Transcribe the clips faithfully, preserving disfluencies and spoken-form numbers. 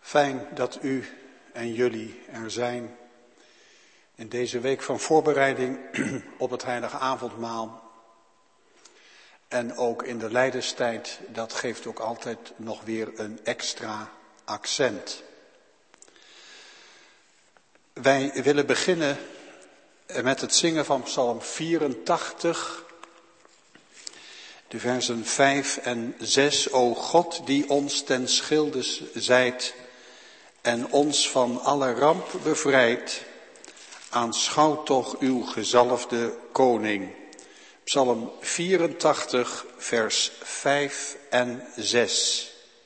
Fijn dat u en jullie er zijn in deze week van voorbereiding op het heilige avondmaal. En ook in de lijdenstijd, dat geeft ook altijd nog weer een extra accent. Wij willen beginnen met het zingen van Psalm vierentachtig, de versen vijf en zes. O God, die ons ten schilde zijt en ons van alle ramp bevrijdt, aanschouw toch uw gezalfde koning. Psalm vierentachtig, vers vijf en zes.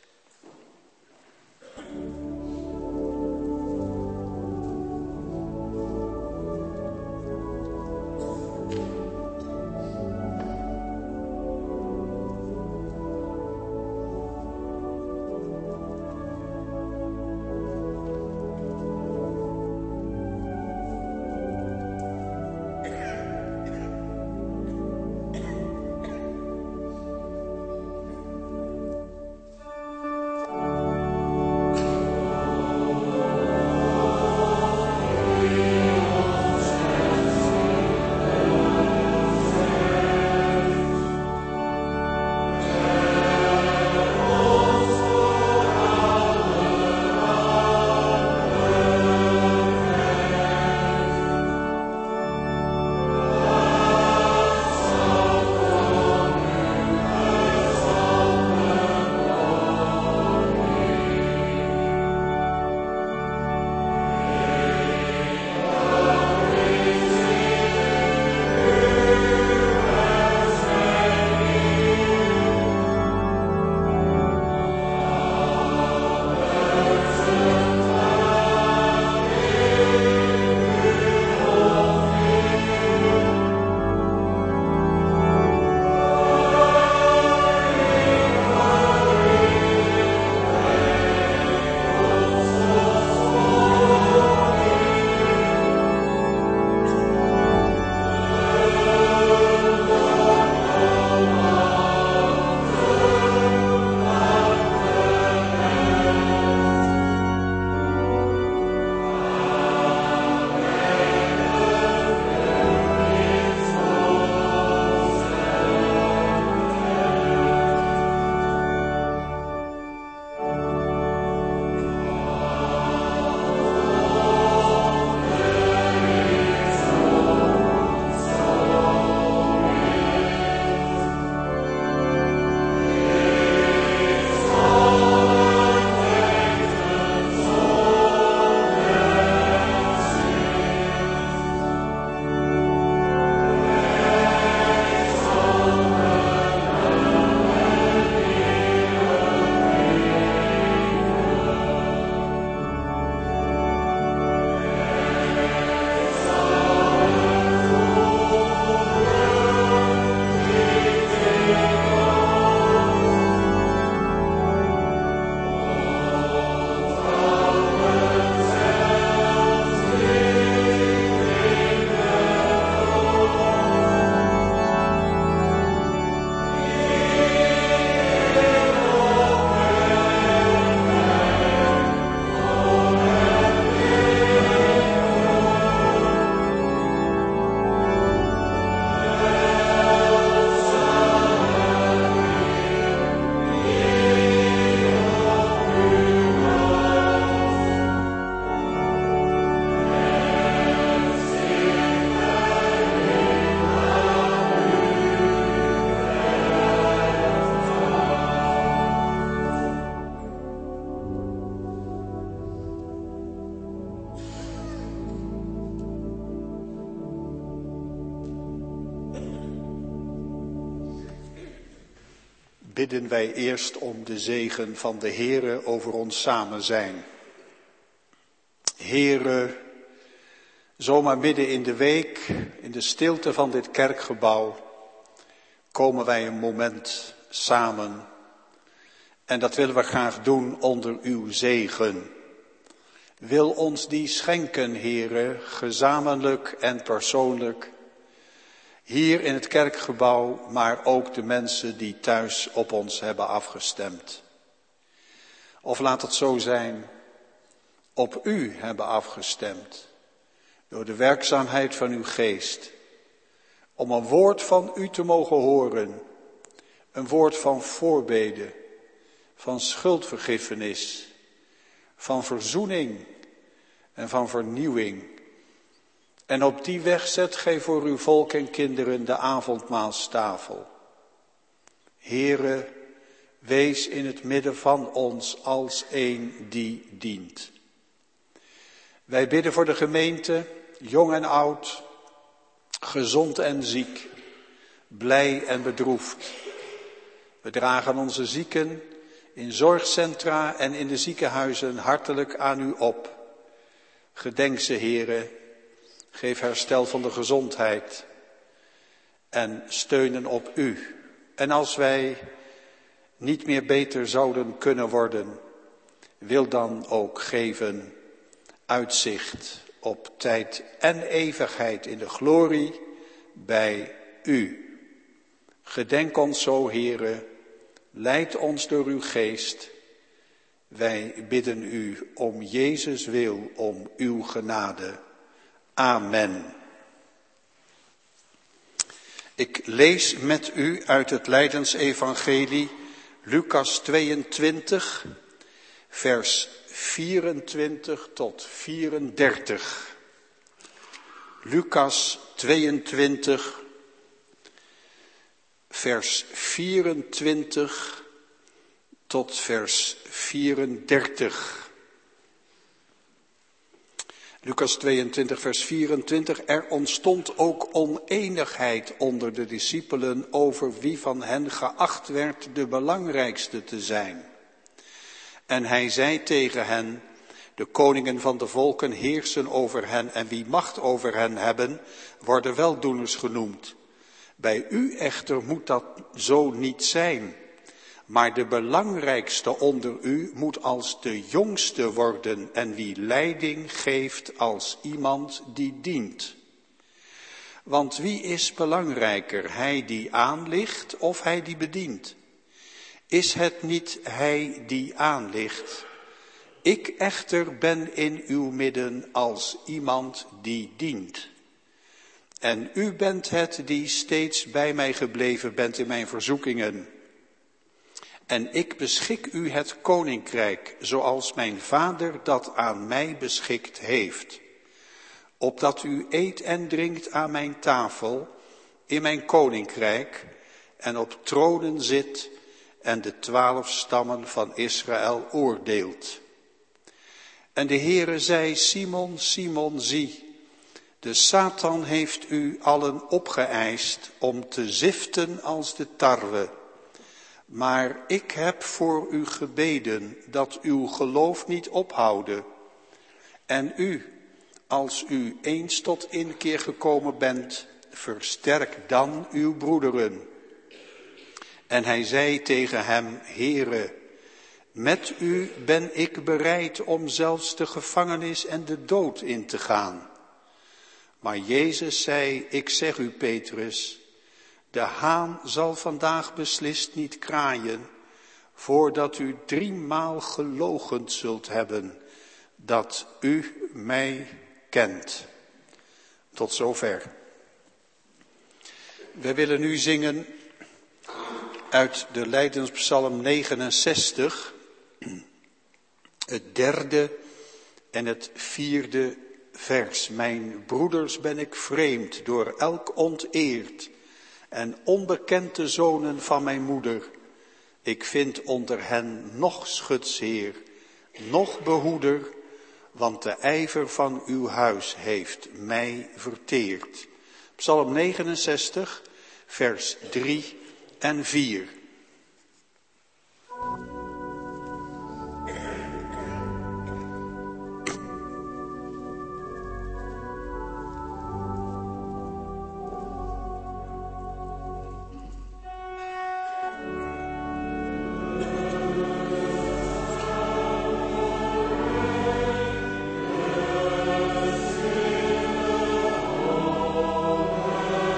Bidden wij eerst om de zegen van de Heere over ons samen zijn. Heere, zomaar midden in de week, in de stilte van dit kerkgebouw, komen wij een moment samen. En dat willen we graag doen onder uw zegen. Wil ons die schenken, Heere, gezamenlijk en persoonlijk. Hier in het kerkgebouw, maar ook de mensen die thuis op ons hebben afgestemd. Of laat het zo zijn op u hebben afgestemd. Door de werkzaamheid van uw geest. Om een woord van u te mogen horen. Een woord van voorbeden. Van schuldvergiffenis. Van verzoening. En van vernieuwing. En op die weg zet gij voor uw volk en kinderen de avondmaalstafel. Heere, wees in het midden van ons als een die dient. Wij bidden voor de gemeente, jong en oud, gezond en ziek, blij en bedroefd. We dragen onze zieken in zorgcentra en in de ziekenhuizen hartelijk aan u op. Gedenk ze, Heere, geef herstel van de gezondheid en steunen op u. En als wij niet meer beter zouden kunnen worden, wil dan ook geven uitzicht op tijd en eeuwigheid in de glorie bij u. Gedenk ons zo, Heere, leid ons door uw geest. Wij bidden u om Jezus wil, om uw genade. Amen. Ik lees met u uit het Lijdensevangelie, Lucas tweeëntwintig, vers vierentwintig tot vierendertig. Lucas tweeëntwintig, vers vierentwintig tot vers vierendertig. Lucas tweeëntwintig, vers vierentwintig. Er ontstond ook oneenigheid onder de discipelen over wie van hen geacht werd de belangrijkste te zijn. En hij zei tegen hen, de koningen van de volken heersen over hen en wie macht over hen hebben, worden weldoeners genoemd. Bij u echter moet dat zo niet zijn. Maar de belangrijkste onder u moet als de jongste worden en wie leiding geeft als iemand die dient. Want wie is belangrijker, hij die aanligt of hij die bedient? Is het niet hij die aanligt? Ik echter ben in uw midden als iemand die dient. En u bent het die steeds bij mij gebleven bent in mijn verzoekingen. En ik beschik u het koninkrijk, zoals mijn vader dat aan mij beschikt heeft. Opdat u eet en drinkt aan mijn tafel, in mijn koninkrijk, en op tronen zit en de twaalf stammen van Israël oordeelt. En de Heere zei, Simon, Simon, zie, de Satan heeft u allen opgeëist om te ziften als de tarwe. Maar ik heb voor u gebeden dat uw geloof niet ophouden. En u, als u eens tot inkeer gekomen bent, versterk dan uw broederen. En hij zei tegen hem, Heere, met u ben ik bereid om zelfs de gevangenis en de dood in te gaan. Maar Jezus zei, ik zeg u, Petrus, de haan zal vandaag beslist niet kraaien, voordat u driemaal geloochend zult hebben, dat u mij kent. Tot zover. We willen nu zingen uit de Lijdenspsalm negenenzestig, het derde en het vierde vers. Mijn broeders ben ik vreemd, door elk onteerd, en onbekend de zonen van mijn moeder. Ik vind onder hen nog schutsheer, nog behoeder, want de ijver van uw huis heeft mij verteerd. Psalm negenenzestig, vers drie en vier.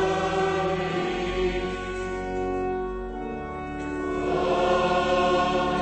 Oh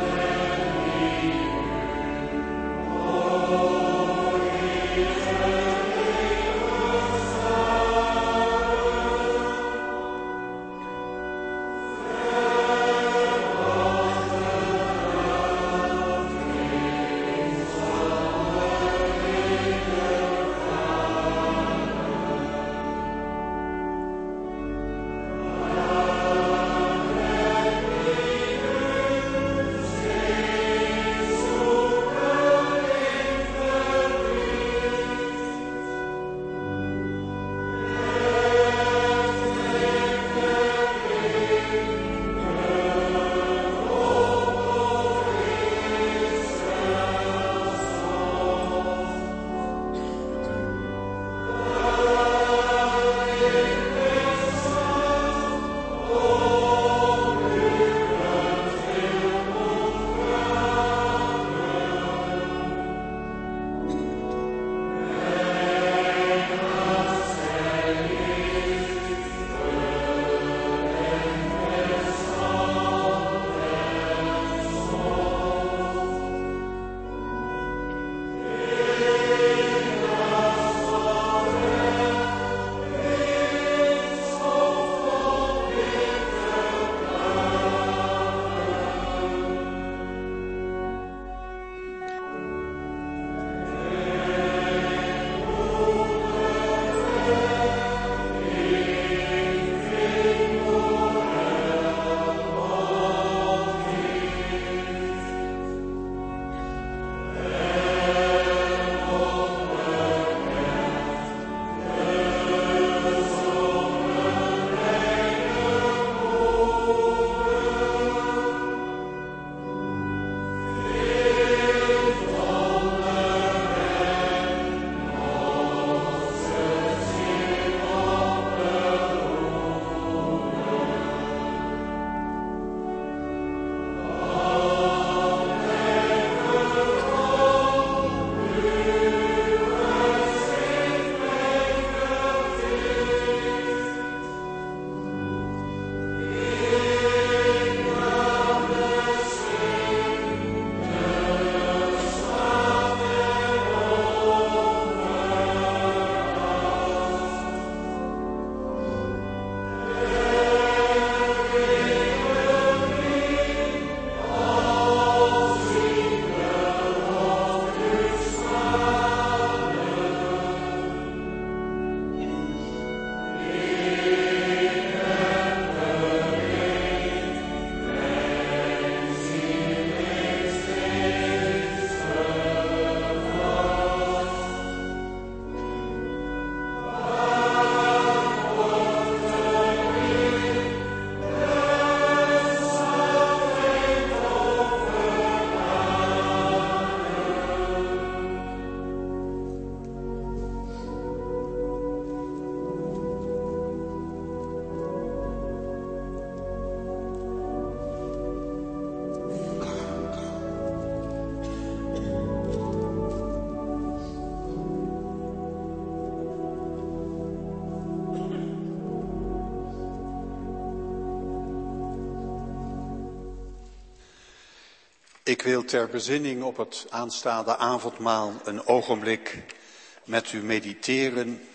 Ik wil ter bezinning op het aanstaande avondmaal een ogenblik met u mediteren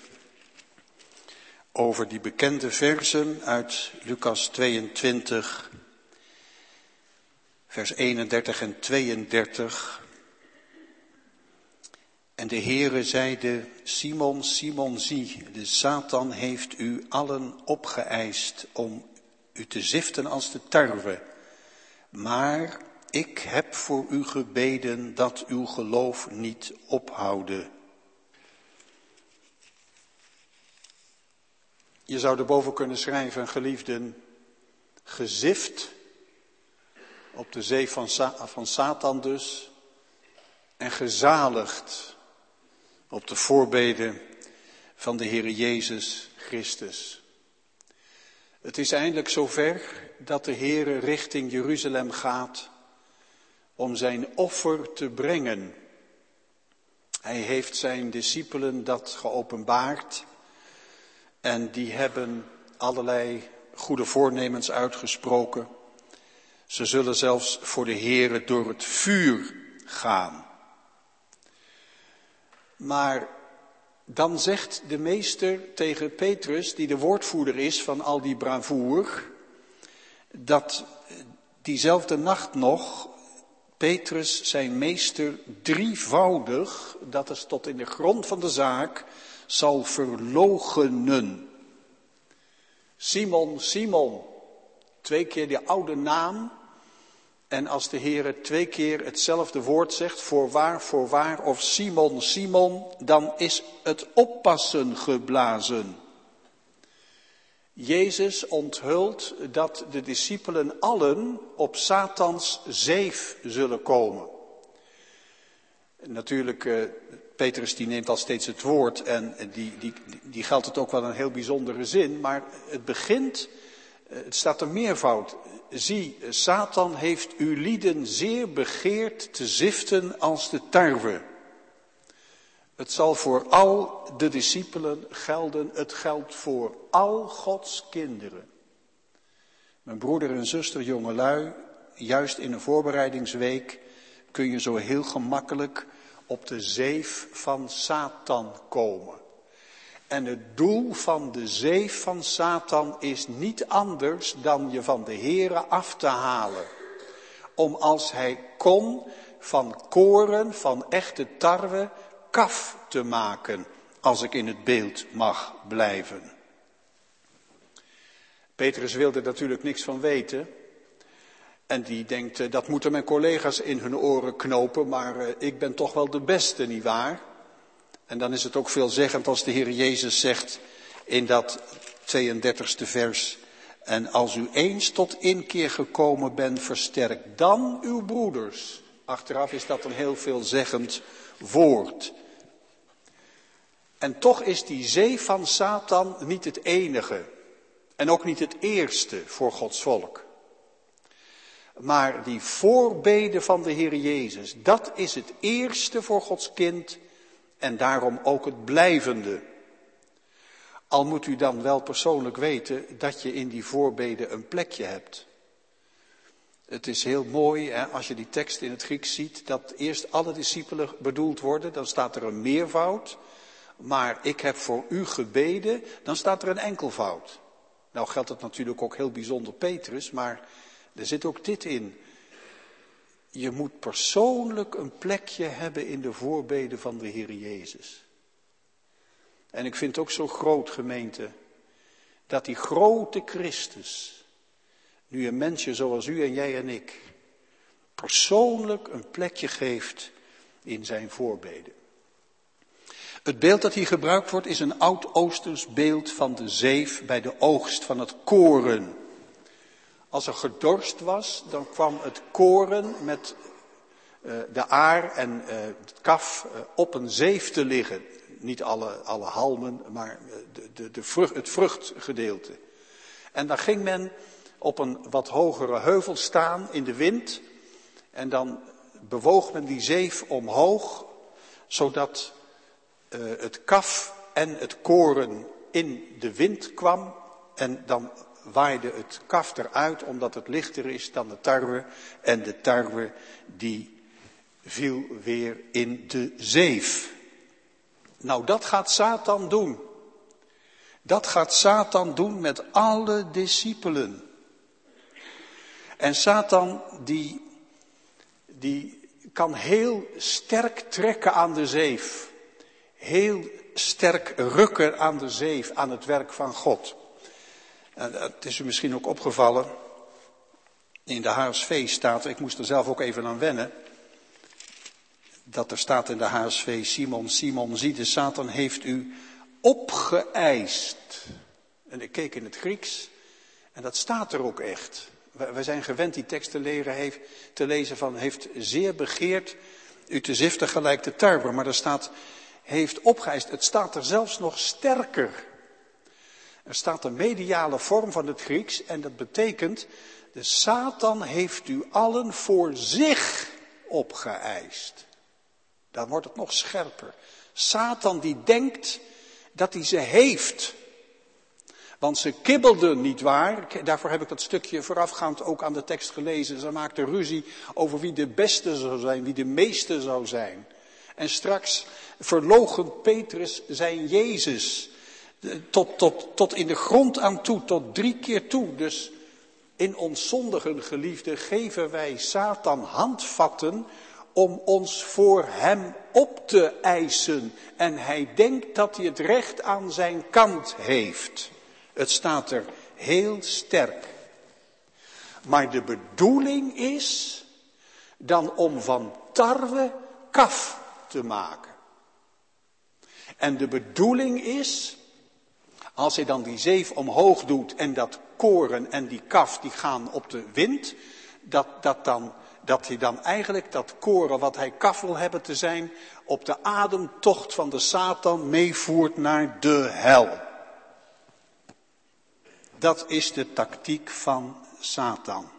over die bekende versen uit Lucas tweeëntwintig, vers eenendertig en tweeëndertig. En de Heere zeide, Simon, Simon, zie, de Satan heeft u allen opgeëist om u te ziften als de tarwe. Maar ik heb voor u gebeden dat uw geloof niet ophouden. Je zou erboven kunnen schrijven, geliefden, gezift op de zee van, Sa- van Satan dus en gezaligd op de voorbeden van de Heere Jezus Christus. Het is eindelijk zover dat de Heere richting Jeruzalem gaat om zijn offer te brengen. Hij heeft zijn discipelen dat geopenbaard en die hebben allerlei goede voornemens uitgesproken. Ze zullen zelfs voor de Heere door het vuur gaan. Maar dan zegt de meester tegen Petrus, die de woordvoerder is van al die bravoer, dat diezelfde nacht nog Petrus zijn meester drievoudig, dat is tot in de grond van de zaak, zal verloochenen. Simon, Simon, twee keer die oude naam. En als de Heere twee keer hetzelfde woord zegt, voorwaar, voorwaar, of Simon, Simon, dan is het oppassen geblazen. Jezus onthult dat de discipelen allen op Satans zeef zullen komen. Natuurlijk, uh, Petrus die neemt al steeds het woord en die, die, die geldt het ook wel een heel bijzondere zin, maar het begint, het staat er meervoud. Zie, Satan heeft uw lieden zeer begeerd te ziften als de tarwe. Het zal voor al de discipelen gelden, het geldt voor al Gods kinderen. Mijn broeder en zuster, jongelui, juist in een voorbereidingsweek kun je zo heel gemakkelijk op de zeef van Satan komen. En het doel van de zeef van Satan is niet anders dan je van de Heere af te halen. Om als hij kon van koren, van echte tarwe, kaf te maken, als ik in het beeld mag blijven. Petrus wilde natuurlijk niks van weten. En die denkt, dat moeten mijn collega's in hun oren knopen, maar uh, ik ben toch wel de beste, nietwaar? En dan is het ook veelzeggend als de Heer Jezus zegt in dat tweeëndertigste vers. En als u eens tot inkeer gekomen bent, versterk dan uw broeders. Achteraf is dat een heel veelzeggend woord. En toch is die zee van Satan niet het enige. En ook niet het eerste voor Gods volk. Maar die voorbeden van de Heer Jezus, dat is het eerste voor Gods kind. En daarom ook het blijvende. Al moet u dan wel persoonlijk weten dat je in die voorbeden een plekje hebt. Het is heel mooi hè, als je die tekst in het Grieks ziet, dat eerst alle discipelen bedoeld worden. Dan staat er een meervoud. Maar ik heb voor u gebeden, dan staat er een enkelvoud. Nou geldt het natuurlijk ook heel bijzonder Petrus, maar er zit ook dit in. Je moet persoonlijk een plekje hebben in de voorbeden van de Heer Jezus. En ik vind het ook zo groot, gemeente, dat die grote Christus, nu een mensje zoals u en jij en ik, persoonlijk een plekje geeft in zijn voorbeden. Het beeld dat hier gebruikt wordt is een oud-Oosters beeld van de zeef bij de oogst van het koren. Als er gedorst was, dan kwam het koren met uh, de aar en uh, het kaf uh, op een zeef te liggen. Niet alle, alle halmen, maar de, de, de vrucht, het vruchtgedeelte. En dan ging men op een wat hogere heuvel staan in de wind. En dan bewoog men die zeef omhoog, zodat uh, het kaf en het koren in de wind kwam. En dan waaide het kaf eruit omdat het lichter is dan de tarwe. En de tarwe die viel weer in de zeef. Nou, dat gaat Satan doen. Dat gaat Satan doen met alle discipelen. En Satan die, die kan heel sterk trekken aan de zeef. Heel sterk rukken aan de zeef, aan het werk van God. En het is u misschien ook opgevallen. In de H S V staat, ik moest er zelf ook even aan wennen. Dat er staat in de H S V, Simon, Simon, zie de Satan heeft u opgeëist. En ik keek in het Grieks en dat staat er ook echt. Wij zijn gewend die tekst te, leren, heeft, te lezen van heeft zeer begeerd u te ziften gelijk de tarwe. Maar er staat heeft opgeëist. Het staat er zelfs nog sterker. Er staat een mediale vorm van het Grieks en dat betekent de Satan heeft u allen voor zich opgeëist. Dan wordt het nog scherper. Satan die denkt dat hij ze heeft. Want ze kibbelden, nietwaar? Daarvoor heb ik dat stukje voorafgaand ook aan de tekst gelezen. Ze maakten ruzie over wie de beste zou zijn, wie de meeste zou zijn. En straks verloochent Petrus zijn Jezus. Tot, tot, tot in de grond aan toe, tot drie keer toe. Dus in ons zondigen, geliefde, geven wij Satan handvatten om ons voor hem op te eisen. En hij denkt dat hij het recht aan zijn kant heeft. Het staat er heel sterk. Maar de bedoeling is dan om van tarwe kaf te maken. En de bedoeling is, als hij dan die zeef omhoog doet en dat koren en die kaf die gaan op de wind, dat, dat, dan, dat hij dan eigenlijk dat koren wat hij kaf wil hebben te zijn, op de ademtocht van de Satan meevoert naar de hel. Dat is de tactiek van Satan.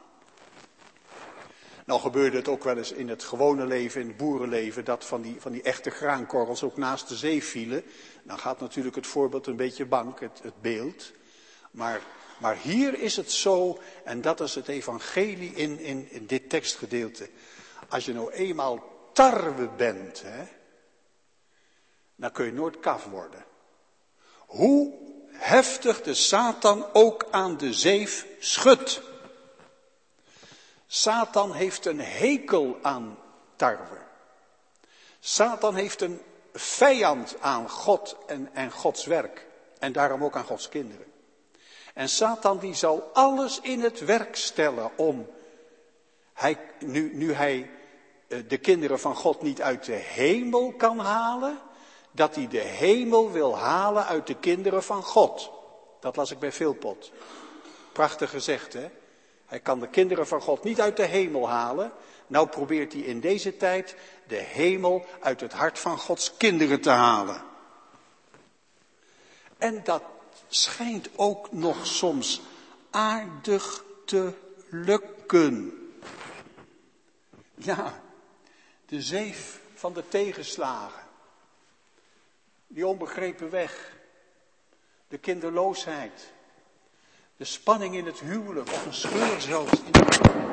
Nou gebeurde het ook wel eens in het gewone leven, in het boerenleven, dat van die, van die echte graankorrels ook naast de zee vielen. Dan gaat natuurlijk het voorbeeld een beetje bank, het, het beeld. Maar, maar hier is het zo, en dat is het evangelie in, in, in dit tekstgedeelte. Als je nou eenmaal tarwe bent, hè, dan kun je nooit kaf worden. Hoe heftig de Satan ook aan de zeef schudt. Satan heeft een hekel aan tarwe. Satan heeft een vijand aan God en, en Gods werk. En daarom ook aan Gods kinderen. En Satan die zal alles in het werk stellen om, hij, nu, nu hij de kinderen van God niet uit de hemel kan halen, dat hij de hemel wil halen uit de kinderen van God. Dat las ik bij Philpot. Prachtig gezegd, hè? Hij kan de kinderen van God niet uit de hemel halen. Nou probeert hij in deze tijd de hemel uit het hart van Gods kinderen te halen. En dat schijnt ook nog soms aardig te lukken. Ja, de zeef van de tegenslagen. Die onbegrepen weg. De kinderloosheid. De spanning in het huwelijk of een scheur zelfs. In de...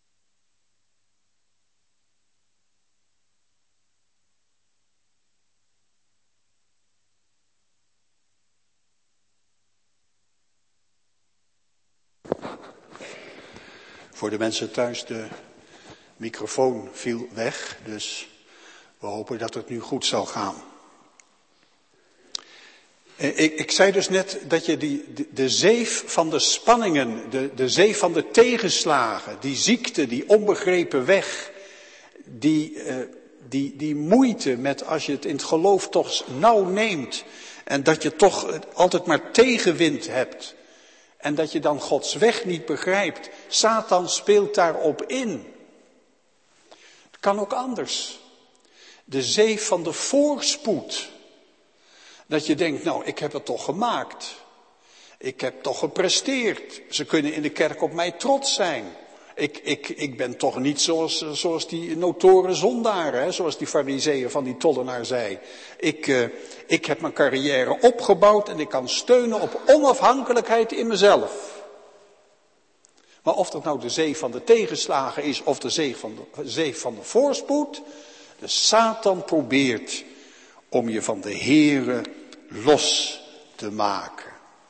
Voor de mensen thuis, de microfoon viel weg, dus we hopen dat het nu goed zal gaan. Ik, ik zei dus net dat je die, de, de zeef van de spanningen, de, de zeef van de tegenslagen, die ziekte, die onbegrepen weg, die, uh, die, die moeite met als je het in het geloof toch nauw neemt en dat je toch altijd maar tegenwind hebt en dat je dan Gods weg niet begrijpt. Satan speelt daarop in. Het kan ook anders. De zeef van de voorspoed. Dat je denkt, nou, ik heb het toch gemaakt. Ik heb toch gepresteerd. Ze kunnen in de kerk op mij trots zijn. Ik, ik, ik ben toch niet zoals, zoals die notoren zondaren, hè, zoals die farizeeën van die tollenaar zei. Ik, uh, ik heb mijn carrière opgebouwd en ik kan steunen op onafhankelijkheid in mezelf. Maar of dat nou de zee van de tegenslagen is of de zee van de, zee van de voorspoed. De Satan probeert om je van de Heere los te maken.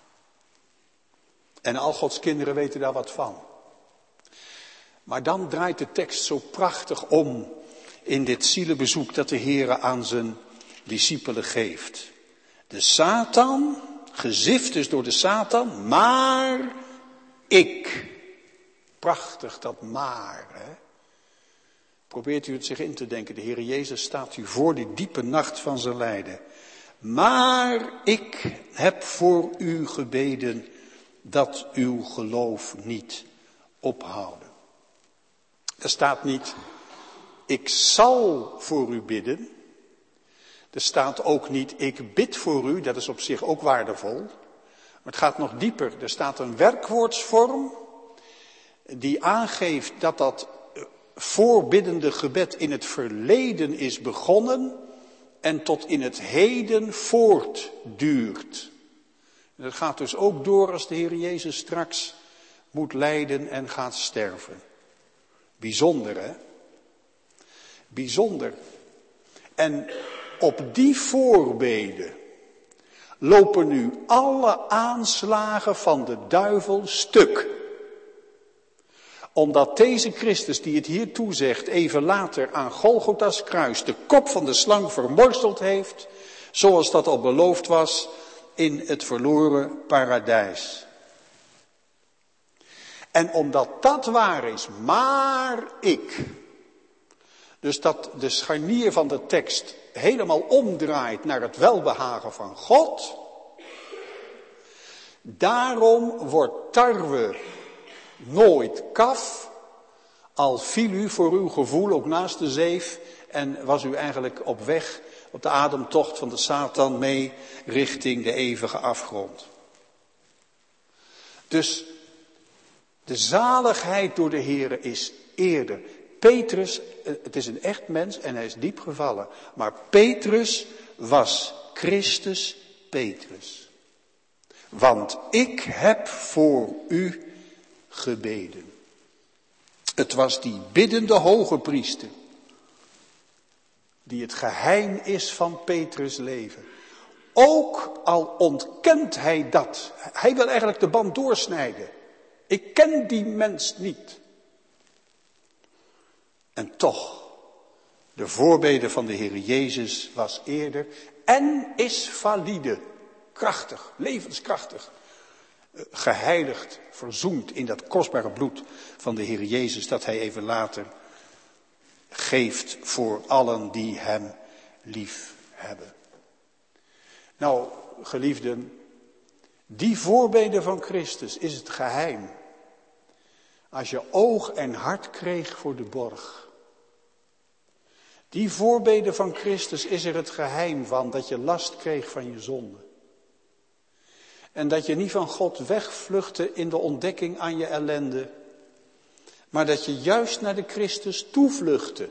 En al Gods kinderen weten daar wat van. Maar dan draait de tekst zo prachtig om in dit zielenbezoek dat de Heere aan zijn discipelen geeft. De Satan, gezift dus door de Satan, maar ik. Prachtig dat maar. Hè? Probeert u het zich in te denken. De Heere Jezus staat u voor die diepe nacht van zijn lijden. Maar ik heb voor u gebeden dat uw geloof niet ophouden. Er staat niet, ik zal voor u bidden. Er staat ook niet, ik bid voor u, dat is op zich ook waardevol. Maar het gaat nog dieper. Er staat een werkwoordsvorm die aangeeft dat dat voorbiddende gebed in het verleden is begonnen en tot in het heden voortduurt. Dat gaat dus ook door als de Heer Jezus straks moet lijden en gaat sterven. Bijzonder, hè? Bijzonder. En op die voorbeden lopen nu alle aanslagen van de duivel stuk. Omdat deze Christus die het hier toezegt even later aan Golgotha's kruis de kop van de slang vermorzeld heeft, zoals dat al beloofd was in het verloren paradijs. En omdat dat waar is, maar ik. Dus dat de scharnier van de tekst helemaal omdraait naar het welbehagen van God. Daarom wordt tarwe nooit kaf, al viel u voor uw gevoel ook naast de zeef en was u eigenlijk op weg op de ademtocht van de Satan mee richting de eeuwige afgrond. Dus de zaligheid door de Here is eerder. Petrus, het is een echt mens en hij is diep gevallen, maar Petrus was Christus Petrus. Want ik heb voor u gebeden. Het was die biddende hoge priester, die het geheim is van Petrus' leven. Ook al ontkent hij dat. Hij wil eigenlijk de band doorsnijden. Ik ken die mens niet. En toch, de voorbede van de Heer Jezus was eerder en is valide, krachtig, levenskrachtig, geheiligd, verzoend in dat kostbare bloed van de Heer Jezus dat hij even later geeft voor allen die hem lief hebben. Nou, geliefden, die voorbeden van Christus is het geheim. Als je oog en hart kreeg voor de borg. Die voorbeden van Christus is er het geheim van dat je last kreeg van je zonde. En dat je niet van God wegvluchtte in de ontdekking aan je ellende. Maar dat je juist naar de Christus toevluchtte.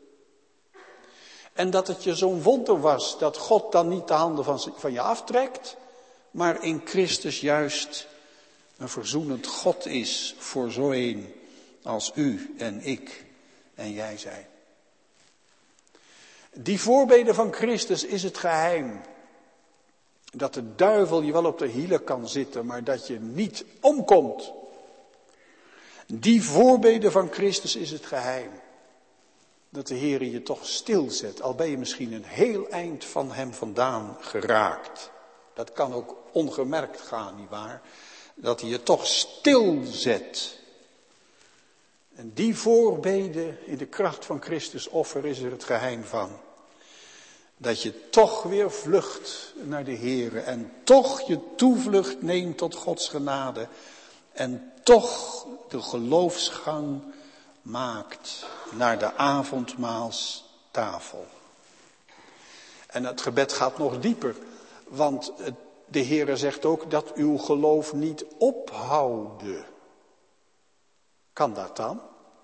En dat het je zo'n wonder was dat God dan niet de handen van, van je aftrekt. Maar in Christus juist een verzoenend God is voor zo een als u en ik en jij zijn. Die voorbeden van Christus is het geheim. Dat de duivel je wel op de hielen kan zitten, maar dat je niet omkomt. Die voorbeden van Christus is het geheim. Dat de Heer je toch stilzet, al ben je misschien een heel eind van hem vandaan geraakt. Dat kan ook ongemerkt gaan, nietwaar? Dat hij je toch stilzet. En die voorbeden in de kracht van Christus offer is er het geheim van. Dat je toch weer vlucht naar de Heere en toch je toevlucht neemt tot Gods genade. En toch de geloofsgang maakt naar de avondmaalstafel. En het gebed gaat nog dieper, want de Heere zegt ook dat uw geloof niet ophouden. Kan dat dan?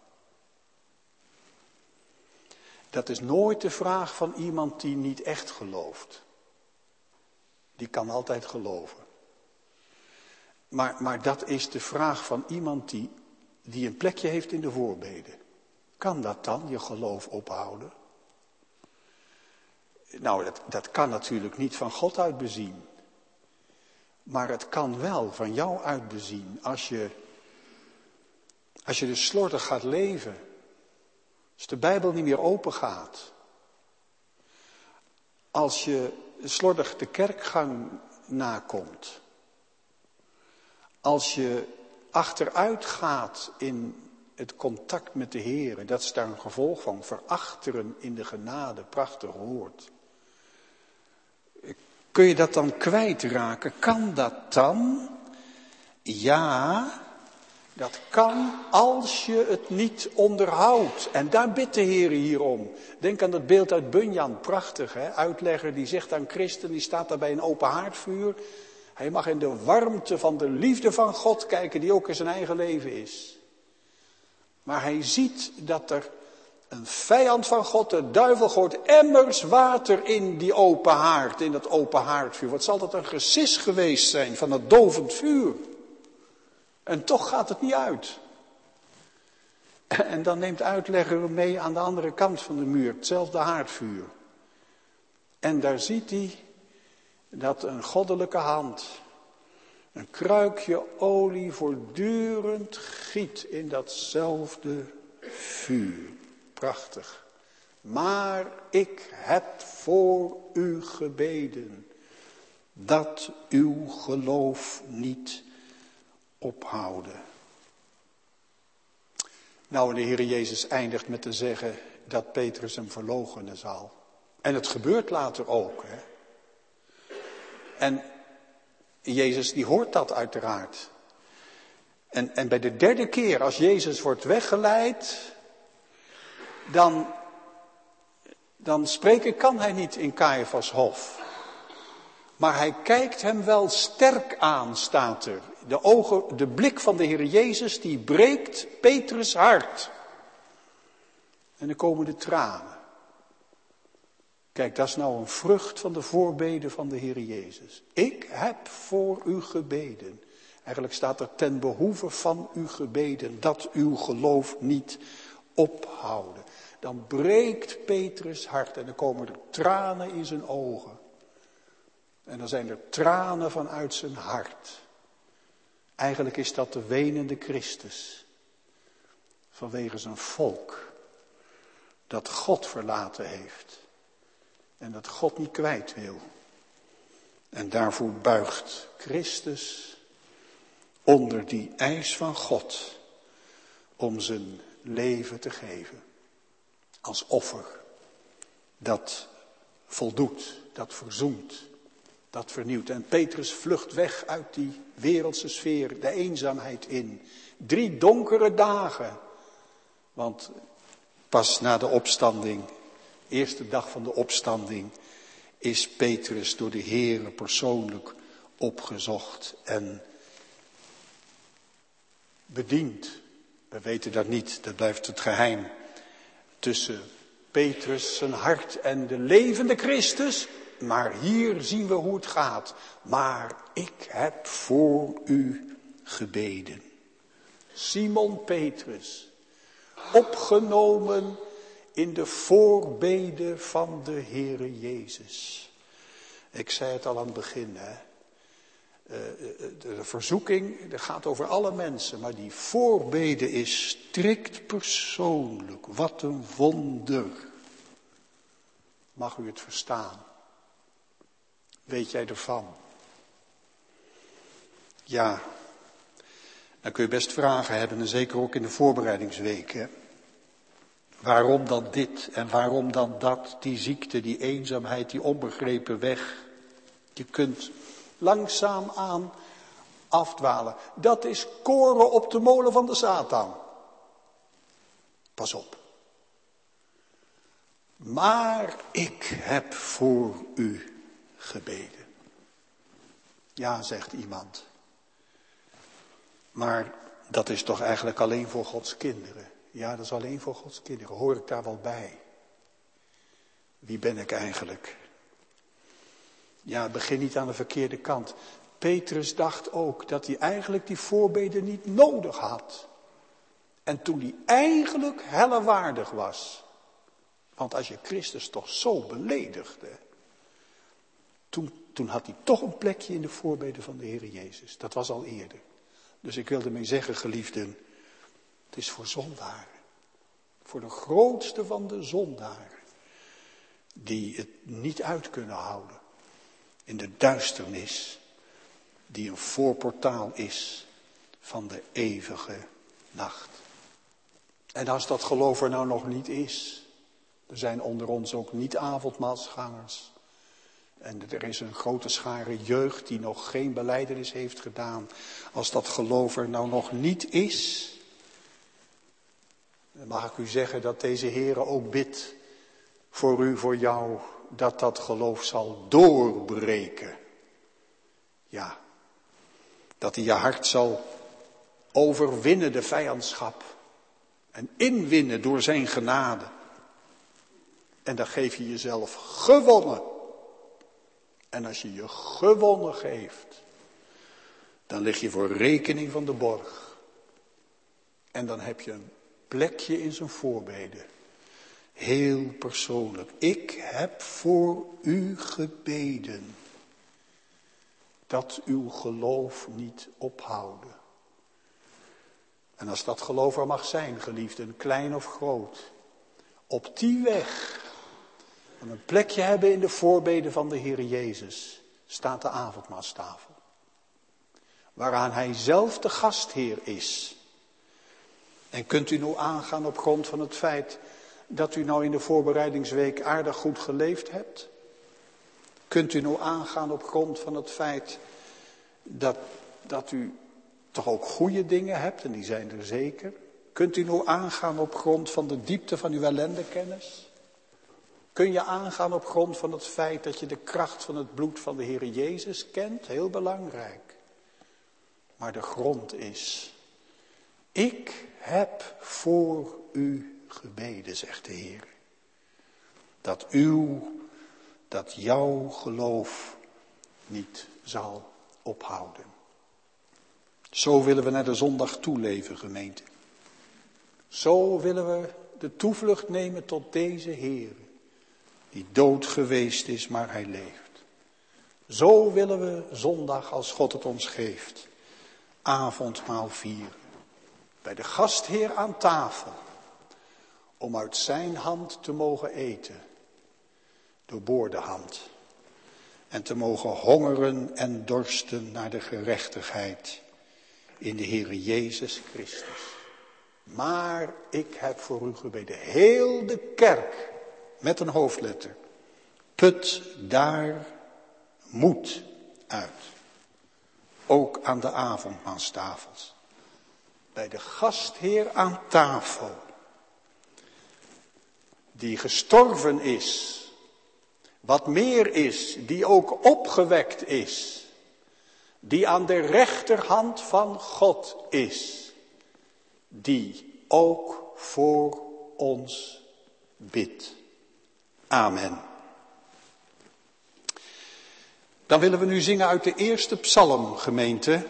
Dat is nooit de vraag van iemand die niet echt gelooft. Die kan altijd geloven. Maar, maar dat is de vraag van iemand die die een plekje heeft in de voorbeden. Kan dat dan, je geloof ophouden? Nou, dat, dat kan natuurlijk niet van God uit bezien. Maar het kan wel van jou uit bezien als je, als je dus slordig gaat leven. Als de Bijbel niet meer open gaat. Als je slordig de kerkgang nakomt. Als je achteruit gaat in het contact met de Heer. Dat is daar een gevolg van. Verachteren in de genade, prachtig woord. Kun je dat dan kwijtraken? Kan dat dan? Ja, dat kan als je het niet onderhoudt. En daar bidt de Heer hier om. Denk aan dat beeld uit Bunyan, prachtig hè. Uitlegger die zegt aan christen, die staat daar bij een open haardvuur. Hij mag in de warmte van de liefde van God kijken die ook in zijn eigen leven is. Maar hij ziet dat er een vijand van God, de duivel, gooit emmers water in die open haard, in dat open haardvuur. Wat zal dat een gesis geweest zijn van dat dovend vuur. En toch gaat het niet uit. En dan neemt uitlegger hem mee aan de andere kant van de muur, hetzelfde haardvuur. En daar ziet hij dat een goddelijke hand een kruikje olie voortdurend giet in datzelfde vuur. Prachtig. Maar ik heb voor u gebeden dat uw geloof niet ophouden. Nou, en de Heer Jezus eindigt met te zeggen dat Petrus hem verloochenen zal. En het gebeurt later ook. Hè? En Jezus die hoort dat uiteraard. En, en bij de derde keer als Jezus wordt weggeleid, dan, dan spreken kan hij niet in Caiaphas hof. Maar hij kijkt hem wel sterk aan, staat er. De ogen, de blik van de Heer Jezus, die breekt Petrus hart. En dan komen de tranen. Kijk, dat is nou een vrucht van de voorbeden van de Heer Jezus. Ik heb voor u gebeden. Eigenlijk staat er ten behoeve van u gebeden, dat uw geloof niet ophouden. Dan breekt Petrus hart en dan komen er tranen in zijn ogen. En dan zijn er tranen vanuit zijn hart. Eigenlijk is dat de wenende Christus. Vanwege zijn volk. Dat God verlaten heeft. En dat God niet kwijt wil. En daarvoor buigt Christus onder die eis van God. Om zijn leven te geven. Als offer. Dat voldoet. Dat verzoent. Dat vernieuwt. En Petrus vlucht weg uit die wereldse sfeer, de eenzaamheid in. Drie donkere dagen. Want pas na de opstanding, eerste dag van de opstanding, is Petrus door de Heere persoonlijk opgezocht en bediend. We weten dat niet, dat blijft het geheim. Tussen Petrus zijn hart en de levende Christus. Maar hier zien we hoe het gaat. Maar ik heb voor u gebeden. Simon Petrus. Opgenomen in de voorbeden van de Heere Jezus. Ik zei het al aan het begin. Hè? De verzoeking dat gaat over alle mensen. Maar die voorbeden is strikt persoonlijk. Wat een wonder. Mag u het verstaan? Weet jij ervan? Ja, dan kun je best vragen hebben, en zeker ook in de voorbereidingsweken. Waarom dan dit en waarom dan dat, die ziekte, die eenzaamheid, die onbegrepen weg. Je kunt langzaamaan afdwalen. Dat is koren op de molen van de Satan. Pas op. Maar ik heb voor u gebeden. Ja, zegt iemand. Maar dat is toch eigenlijk alleen voor Gods kinderen. Ja, dat is alleen voor Gods kinderen. Hoor ik daar wel bij? Wie ben ik eigenlijk? Ja, begin niet aan de verkeerde kant. Petrus dacht ook dat hij eigenlijk die voorbeden niet nodig had. En toen hij eigenlijk hellewaardig was. Want als je Christus toch zo beledigde. Toen, toen had hij toch een plekje in de voorbeden van de Heer Jezus. Dat was al eerder. Dus ik wilde mee zeggen, geliefden. Het is voor zondaren. Voor de grootste van de zondaren. Die het niet uit kunnen houden. In de duisternis. Die een voorportaal is van de eeuwige nacht. En als dat geloof er nou nog niet is. Er zijn onder ons ook niet-avondmaalsgangers. En er is een grote schare jeugd die nog geen belijdenis heeft gedaan. Als dat geloof er nou nog niet is. Dan mag ik u zeggen dat deze Heere ook bidt. Voor u, voor jou. Dat dat geloof zal doorbreken. Ja. Dat hij je hart zal overwinnen, de vijandschap. En inwinnen door zijn genade. En dan geef je jezelf gewonnen. En als je je gewonnen geeft, dan lig je voor rekening van de borg. En dan heb je een plekje in zijn voorbeden. Heel persoonlijk. Ik heb voor u gebeden. Dat uw geloof niet ophouden. En als dat geloof er mag zijn, geliefden, klein of groot. Op die weg, van een plekje hebben in de voorbeden van de Heer Jezus, staat de avondmaalstafel. Waaraan hij zelf de gastheer is. En kunt u nou aangaan op grond van het feit dat u nou in de voorbereidingsweek aardig goed geleefd hebt? Kunt u nou aangaan op grond van het feit dat, dat u toch ook goede dingen hebt, en die zijn er zeker? Kunt u nou aangaan op grond van de diepte van uw ellendekennis? Kun je aangaan op grond van het feit dat je de kracht van het bloed van de Heer Jezus kent? Heel belangrijk. Maar de grond is, ik heb voor u gebeden, zegt de Heer. Dat uw, dat jouw geloof niet zal ophouden. Zo willen we naar de zondag toeleven, gemeente. Zo willen we de toevlucht nemen tot deze Heer. Die dood geweest is, maar hij leeft. Zo willen we zondag, als God het ons geeft, avondmaal vieren. Bij de gastheer aan tafel. Om uit zijn hand te mogen eten. Doorboorde hand. En te mogen hongeren en dorsten naar de gerechtigheid. In de Heere Jezus Christus. Maar ik heb voor u gebeden. Heel de kerk. Met een hoofdletter. Put daar moed uit. Ook aan de avondmaalstafels. Bij de gastheer aan tafel. Die gestorven is. Wat meer is, die ook opgewekt is. Die aan de rechterhand van God is. Die ook voor ons bidt. Amen. Dan willen we nu zingen uit de eerste psalm, gemeente.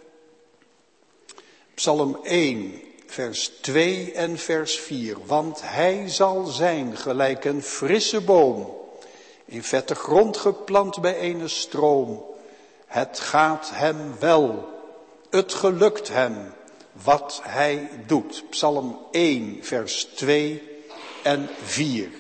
Psalm één, vers twee en vers vier. Want hij zal zijn gelijk een frisse boom, in vette grond geplant bij ene stroom. Het gaat hem wel, het gelukt hem, wat hij doet. Psalm één, vers twee en vier.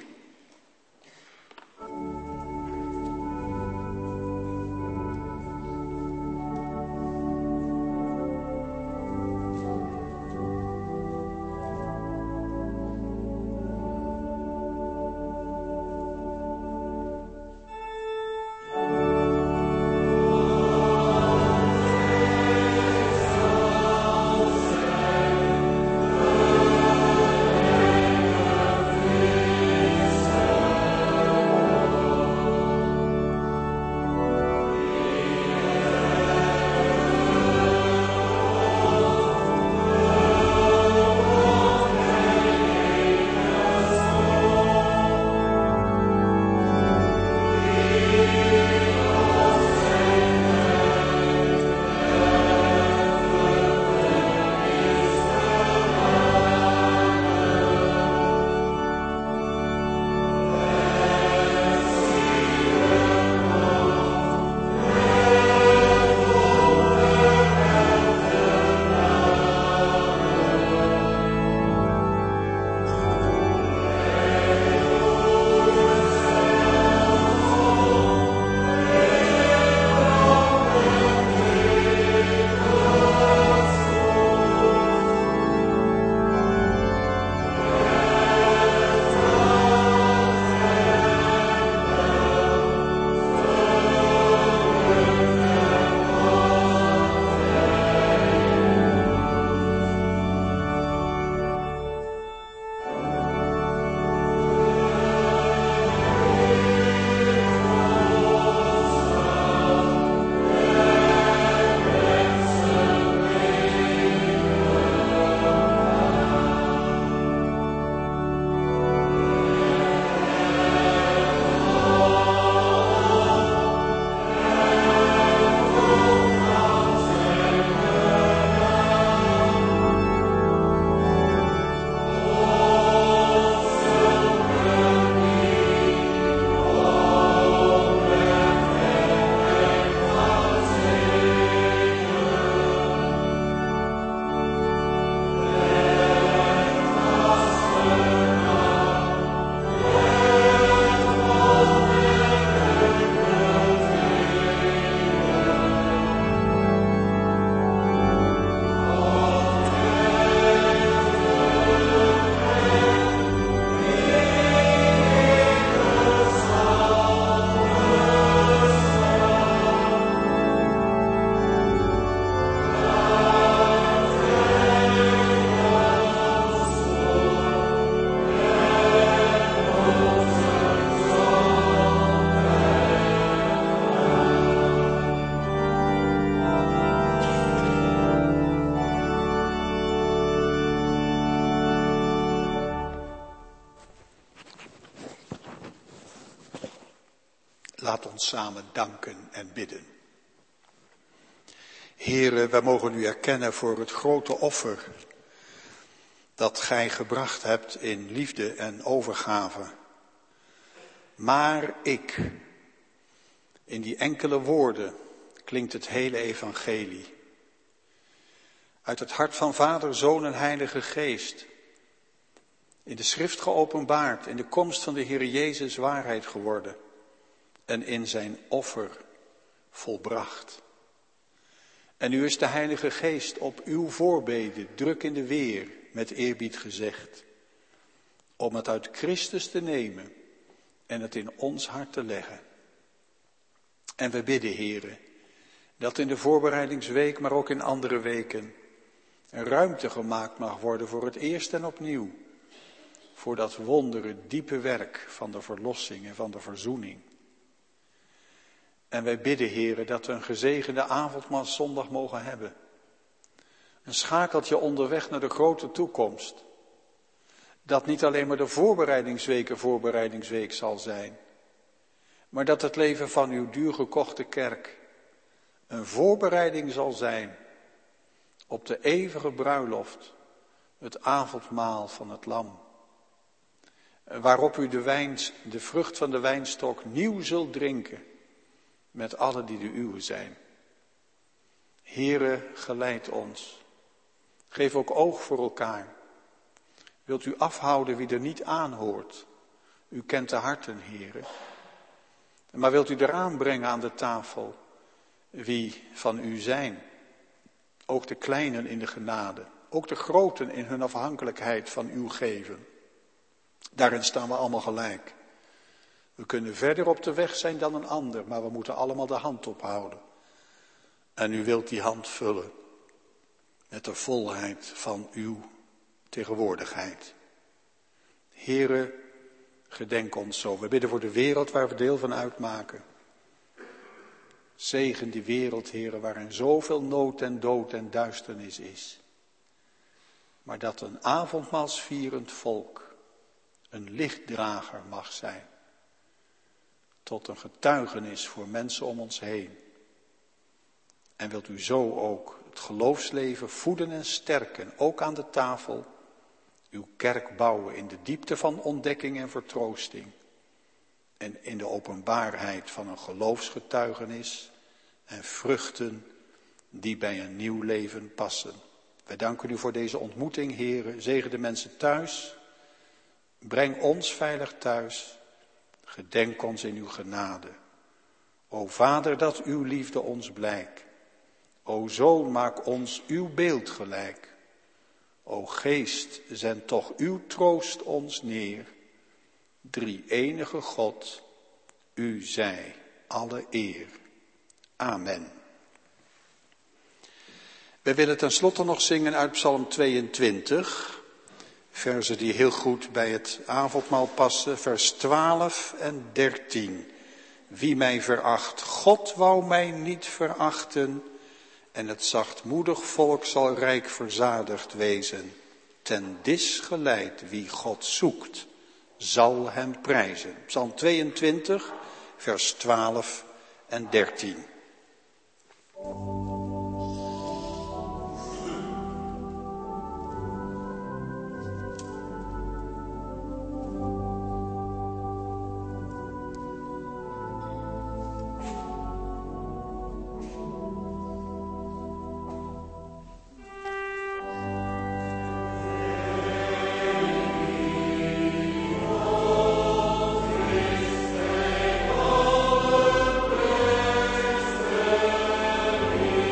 Laat ons samen danken en bidden. Heere, wij mogen u erkennen voor het grote offer dat gij gebracht hebt in liefde en overgave. Maar ik, in die enkele woorden klinkt het hele evangelie. Uit het hart van Vader, Zoon en Heilige Geest. In de schrift geopenbaard, in de komst van de Heer Jezus waarheid geworden. En in zijn offer volbracht. En nu is de Heilige Geest op uw voorbeden druk in de weer, met eerbied gezegd. Om het uit Christus te nemen en het in ons hart te leggen. En we bidden, Heere, dat in de voorbereidingsweek, maar ook in andere weken, er ruimte gemaakt mag worden voor het eerst en opnieuw. Voor dat wondere, diepe werk van de verlossing en van de verzoening. En wij bidden, Heere, dat we een gezegende avondmaalszondag mogen hebben. Een schakeltje onderweg naar de grote toekomst. Dat niet alleen maar de voorbereidingsweek een voorbereidingsweek zal zijn. Maar dat het leven van uw duurgekochte kerk een voorbereiding zal zijn op de eeuwige bruiloft, het avondmaal van het lam. Waarop u de, wijn, de vrucht van de wijnstok nieuw zult drinken met allen die de uwe zijn. Heere, geleid ons. Geef ook oog voor elkaar. Wilt u afhouden wie er niet aanhoort? U kent de harten, Heere. Maar wilt u eraan brengen aan de tafel wie van u zijn? Ook de kleinen in de genade, ook de groten in hun afhankelijkheid van uw geven. Daarin staan we allemaal gelijk. We kunnen verder op de weg zijn dan een ander, maar we moeten allemaal de hand ophouden. En u wilt die hand vullen met de volheid van uw tegenwoordigheid. Heere, gedenk ons zo. We bidden voor de wereld waar we deel van uitmaken. Zegen die wereld, Heere, waarin zoveel nood en dood en duisternis is. Maar dat een avondmaalsvierend volk een lichtdrager mag zijn. Tot een getuigenis voor mensen om ons heen. En wilt u zo ook het geloofsleven voeden en sterken, ook aan de tafel, uw kerk bouwen in de diepte van ontdekking en vertroosting. En in de openbaarheid van een geloofsgetuigenis en vruchten die bij een nieuw leven passen. Wij danken u voor deze ontmoeting, Heere. Zegen de mensen thuis. Breng ons veilig thuis. Gedenk ons in uw genade. O Vader, dat uw liefde ons blijkt. O Zoon, maak ons uw beeld gelijk. O Geest, zend toch uw troost ons neer. Drie enige God, u zij alle eer. Amen. Wij willen tenslotte nog zingen uit Psalm tweeëntwintig. Verzen die heel goed bij het avondmaal passen. Vers twaalf en dertien. Wie mij veracht, God wou mij niet verachten. En het zachtmoedig volk zal rijk verzadigd wezen. Ten dis geleid wie God zoekt, zal hem prijzen. Psalm tweeëntwintig, vers twaalf en dertien. Amen.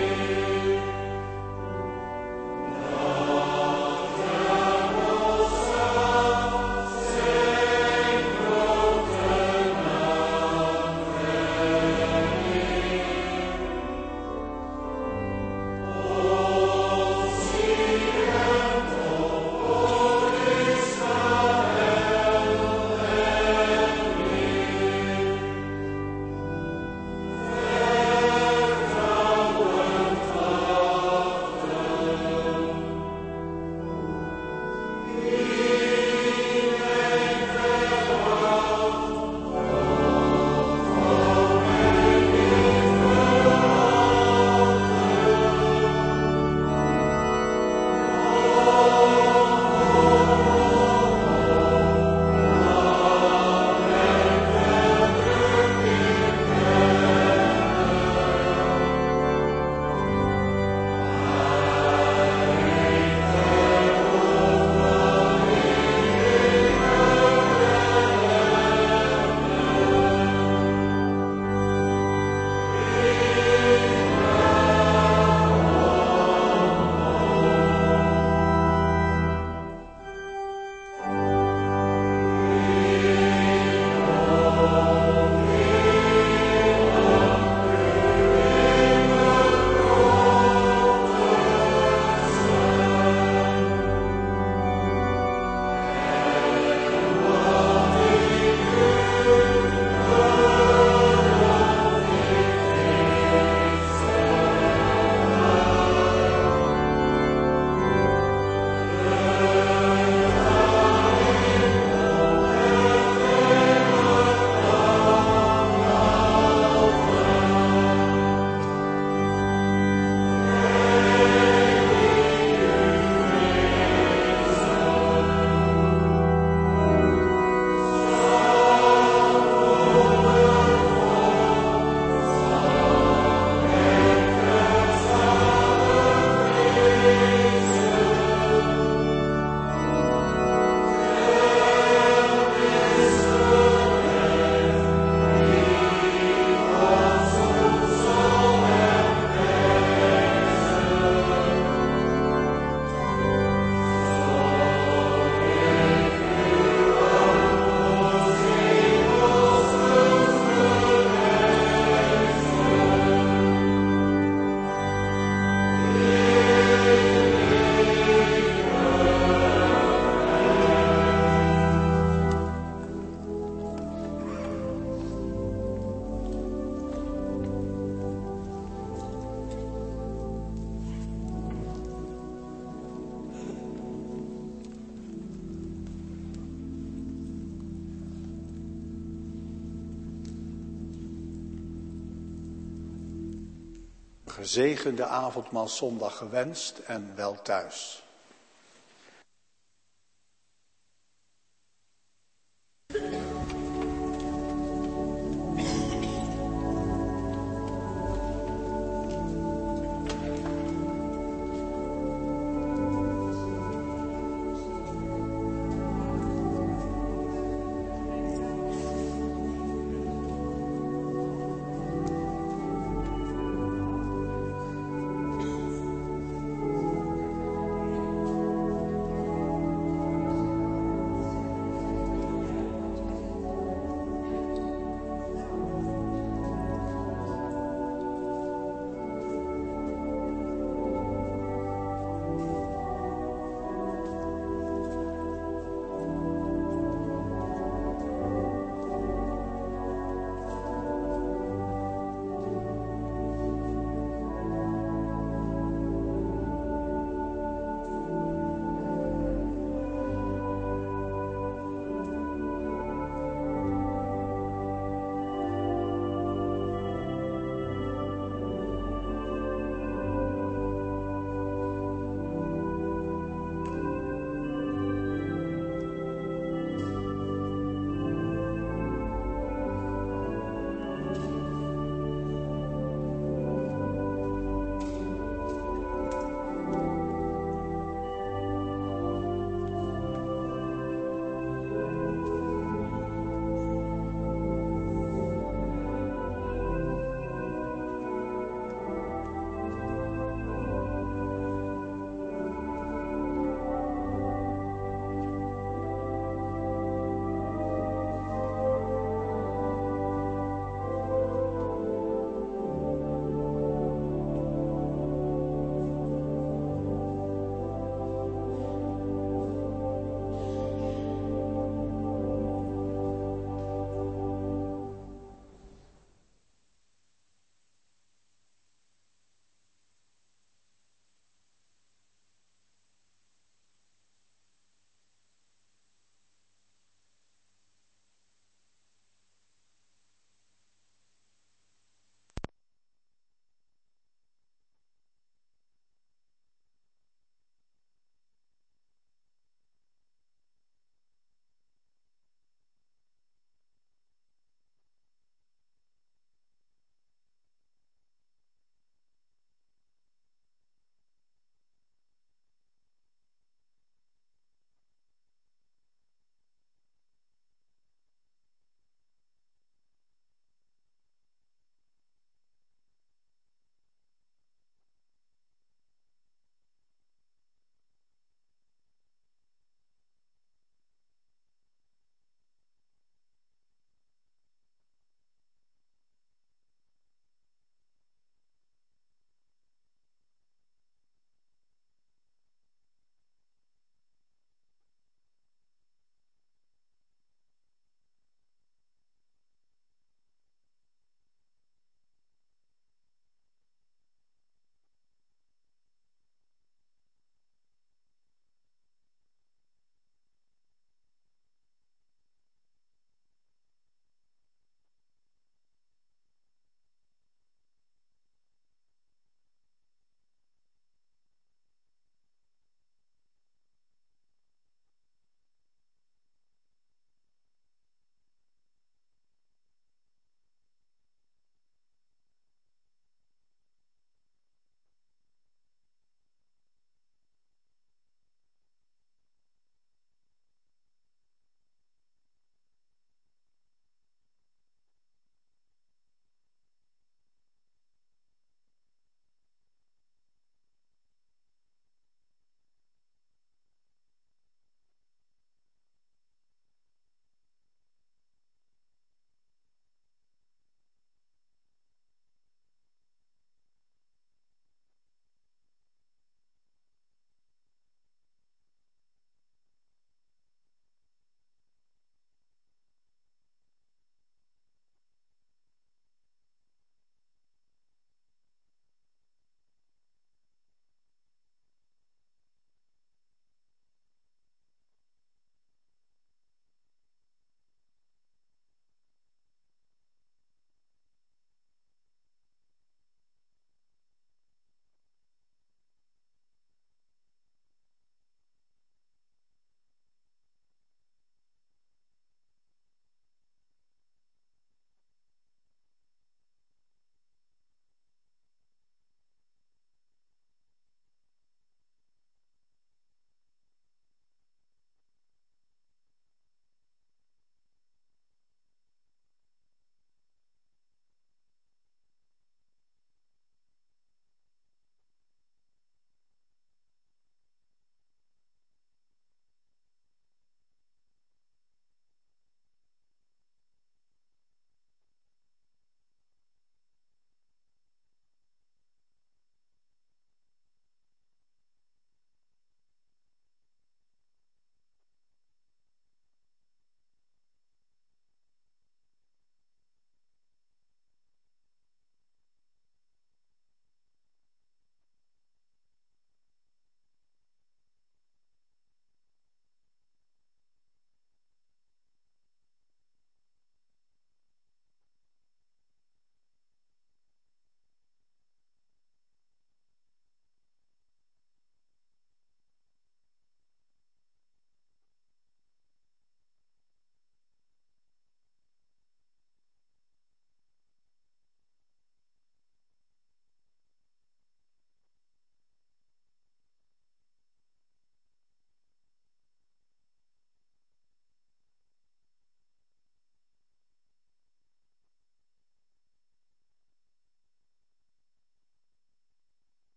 gezegende avondmaalszondag gewenst en wel thuis.